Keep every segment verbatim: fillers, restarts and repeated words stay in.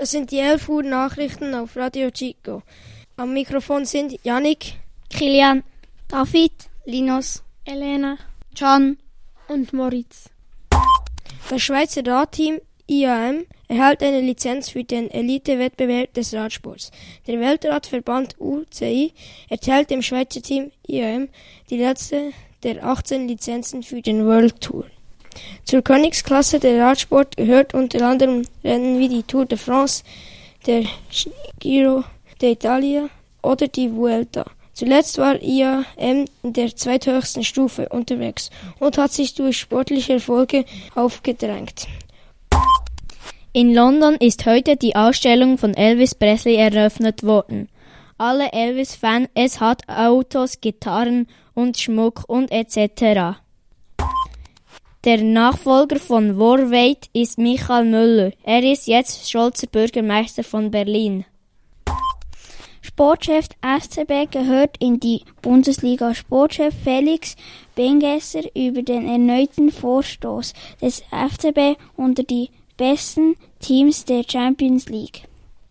Das sind die elf Uhr Nachrichten auf Radio Chico. Am Mikrofon sind Yannick, Kilian, David, Linus, Elena, Can und Moritz. Das Schweizer Radteam I A M erhält eine Lizenz für den Elite-Wettbewerb des Radsports. Der Weltradverband U C I erteilt dem Schweizer Team I A M die letzte der achtzehn Lizenzen für den World Tour. Zur Königsklasse der Radsport gehört unter anderem Rennen wie die Tour de France, der Giro d'Italia oder die Vuelta. Zuletzt war I A M in der zweithöchsten Stufe unterwegs und hat sich durch sportliche Erfolge aufgedrängt. In London ist heute die Ausstellung von Elvis Presley eröffnet worden. Alle Elvis-Fans, es hat Autos, Gitarren und Schmuck und et cetera. Der Nachfolger von Vorweit ist Michael Müller. Er ist jetzt stolzer Bürgermeister von Berlin. Sportchef S C B gehört in die Bundesliga. Sportchef Felix Bengesser über den erneuten Vorstoß des F C B unter die besten Teams der Champions League.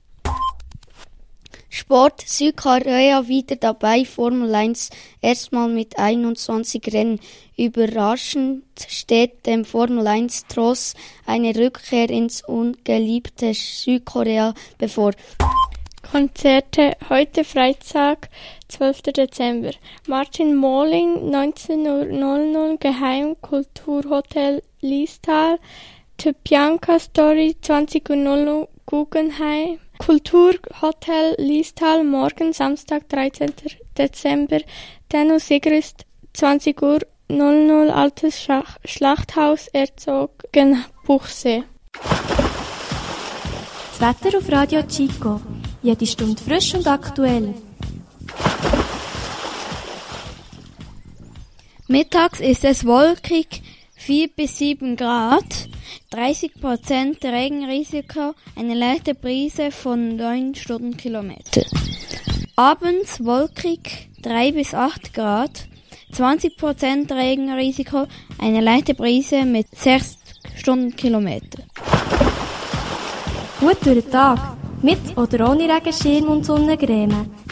Sport, Südkorea wieder dabei, Formel eins erstmal mit einundzwanzig Rennen. Überraschend steht dem Formel eins Tross eine Rückkehr ins ungeliebte Südkorea bevor. Konzerte heute Freitag, zwölfter Dezember. Martin Molling, neunzehn Uhr Geheim Kulturhotel Liestal. Bianca Story, zwanzig Uhr Guggenheim. Kulturhotel Liestal, morgen Samstag, dreizehnter Dezember. Denno Sigrist, zwanzig Uhr Altes Schach- Schlachthaus Erzogenbuchsee. Das Wetter auf Radio Chico. Jede Stunde frisch und aktuell. Mittags ist es wolkig, vier bis sieben Grad, dreißig Prozent Regenrisiko, eine leichte Brise von neun Stundenkilometer. Abends wolkig, drei bis acht Grad, zwanzig Prozent Regenrisiko, eine leichte Brise mit sechs Stundenkilometer. Gut durch den Tag, mit oder ohne Regenschirm und Sonnencreme.